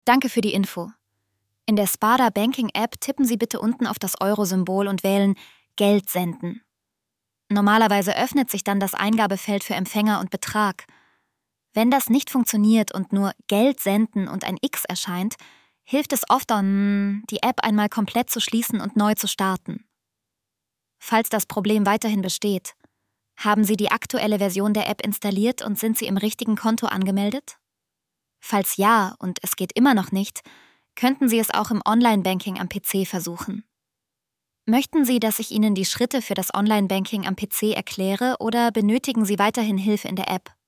Danke für die Info. In der Sparda Banking App tippen Sie bitte unten auf das Euro-Symbol und wählen Geld senden. Normalerweise öffnet sich dann das Eingabefeld für Empfänger und Betrag. Wenn das nicht funktioniert und nur Geld senden und ein X erscheint, hilft es oft dann, die App einmal komplett zu schließen und neu zu starten. Falls das Problem weiterhin besteht, haben Sie die aktuelle Version der App installiert und sind Sie im richtigen Konto angemeldet? Falls ja und es geht immer noch nicht, könnten Sie es auch im Online-Banking am PC versuchen. Möchten Sie, dass ich Ihnen die Schritte für das Online-Banking am PC erkläre oder benötigen Sie weiterhin Hilfe in der App?